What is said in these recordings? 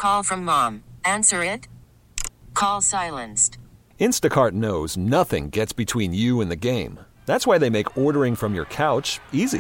Call from mom. Answer it. Call silenced. Instacart knows nothing gets between you and the game. That's why they make ordering from your couch easy.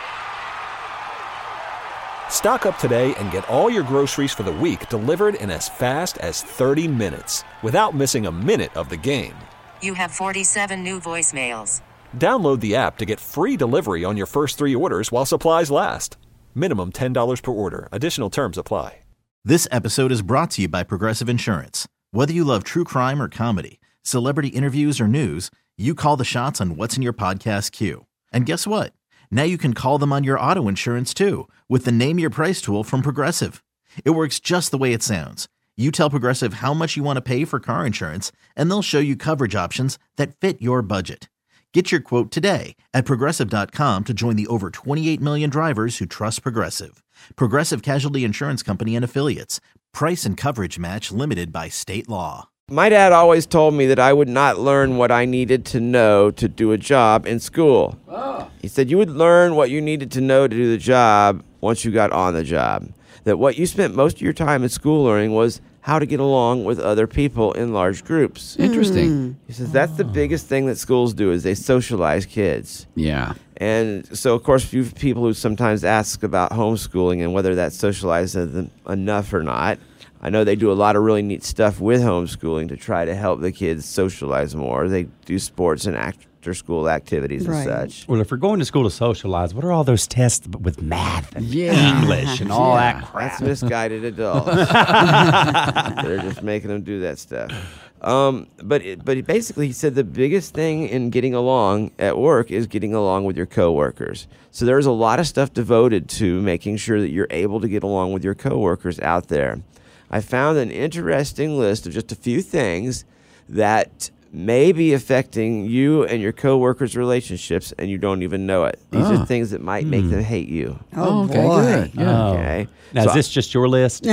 Stock up today and get all your groceries for the week delivered in as fast as 30 minutes without missing a minute of the game. You have 47 new voicemails. Download the app to get free delivery on your first 3 orders while supplies last. Minimum $10 per order. Additional terms apply. This episode is brought to you by Progressive Insurance. Whether you love true crime or comedy, celebrity interviews or news, you call the shots on what's in your podcast queue. And guess what? Now you can call them on your auto insurance too with the Name Your Price tool from Progressive. It works just the way it sounds. You tell Progressive how much you want to pay for car insurance, and they'll show you coverage options that fit your budget. Get your quote today at Progressive.com to join the over 28 million drivers who trust Progressive. Progressive Casualty Insurance Company and Affiliates. Price and coverage match limited by state law. My dad always told me that I would not learn what I needed to know to do a job in school. He said you would learn what you needed to know to do the job once you got on the job. That what you spent most of your time at school learning was how to get along with other people in large groups. Interesting. He says that's the biggest thing that schools do is they socialize kids. Yeah. And so, of course, you have people who sometimes ask about homeschooling and whether that socializes them enough or not. I know they do a lot of really neat stuff with homeschooling to try to help the kids socialize more. They do sports and after-school activities and such. Well, if you're going to school to socialize, what are all those tests with math and English and all that crap? That's misguided adults. They're just making them do that stuff. But basically, he said the biggest thing in getting along at work is getting along with your coworkers. So there's a lot of stuff devoted to making sure that you're able to get along with your coworkers out there. I found an interesting list of just a few things that may be affecting you and your coworkers' relationships, and you don't even know it. These are things that might make them hate you. Oh, okay, good. Yeah. Okay. Now, is this just your list?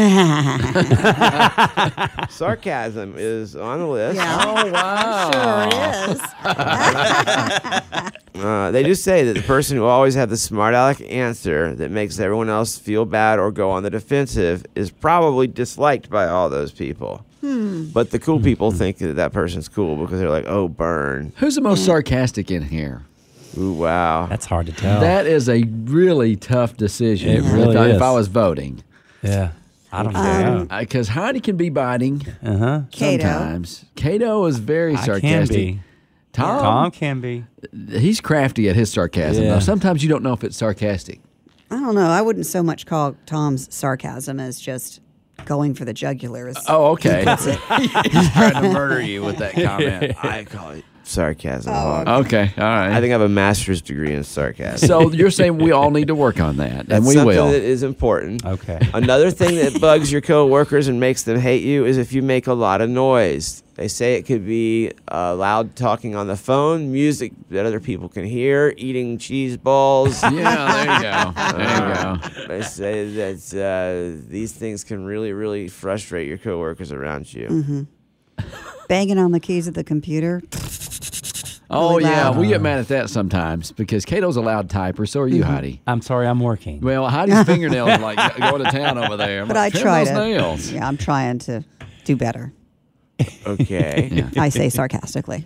Sarcasm is on the list. Yeah. Oh, wow. Sure is. They do say that the person who always has the smart aleck answer that makes everyone else feel bad or go on the defensive is probably disliked by all those people. But the cool people think that that person's cool because they're like, oh, burn. Who's the most sarcastic in here? Ooh, wow. That's hard to tell. That is a really tough decision. It really is. If I was voting. Yeah. I don't know. Because Heidi can be biting Cato. sometimes. Cato is very sarcastic. Can be. Tom can be. He's crafty at his sarcasm. Yeah. Though. Sometimes you don't know if it's sarcastic. I don't know. I wouldn't so much call Tom's sarcasm as just going for the jugular. Oh, okay. He's trying to murder you with that comment. I call it sarcasm. Okay, all right. I think I have a master's degree in sarcasm. So you're saying we all need to work on that, and That's we something will. that is important. Okay. Another thing that bugs your coworkers and makes them hate you is if you make a lot of noise. They say it could be loud talking on the phone, music that other people can hear, eating cheese balls. Yeah, there you go. There you go. They say that these things can really, really frustrate your coworkers around you. Banging on the keys of the computer. Oh, Really yeah, loud. we get mad at that sometimes because Cato's a loud typer. So are you, Heidi. I'm sorry, I'm working. Well, Heidi's fingernails are like going to town over there. I'm But like, I trim try those to. nails. Yeah, I'm trying to do better. Okay. I say sarcastically.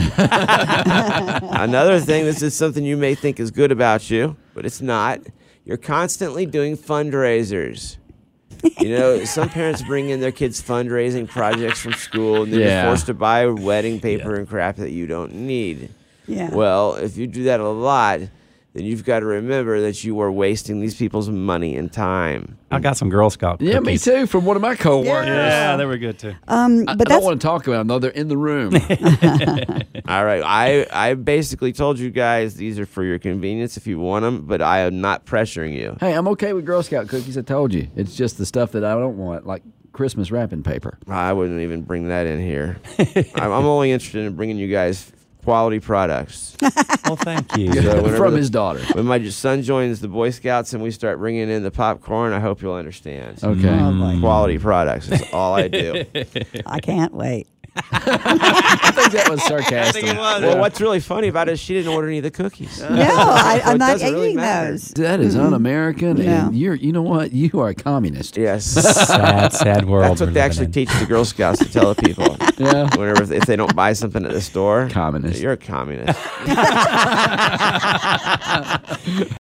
Another thing, this is something you may think is good about you, but it's not. You're constantly doing fundraisers. You know, some parents bring in their kids' fundraising projects from school, and then Yeah. you're forced to buy wedding paper and crap that you don't need. Yeah. Well, if you do that a lot, then you've got to remember that you are wasting these people's money and time. I got some Girl Scout cookies. Yeah, me too, from one of my coworkers. Yeah, they were good too. But I don't that's want to talk about them, though. They're in the room. All right, I basically told you guys these are for your convenience if you want them, but I am not pressuring you. Hey, I'm okay with Girl Scout cookies. I told you. It's just the stuff that I don't want, like Christmas wrapping paper. I wouldn't even bring that in here. I'm only interested in bringing you guys quality products. Well, thank you. So whenever From his daughter. When my son joins the Boy Scouts and we start bringing in the popcorn, I hope you'll understand. Okay. Oh, boy. Quality products is all I do. I can't wait. I think that was sarcastic. Well, what's really funny about it is she didn't order any of the cookies. No, I'm it not doesn't really eating matter. those. That is un-American, Yeah. and you know what? You are a communist. Yes. Sad world. That's what we're they actually living in. teach the Girl Scouts to tell the people. Yeah. Whenever if they don't buy something at the store, Communist. You're a communist.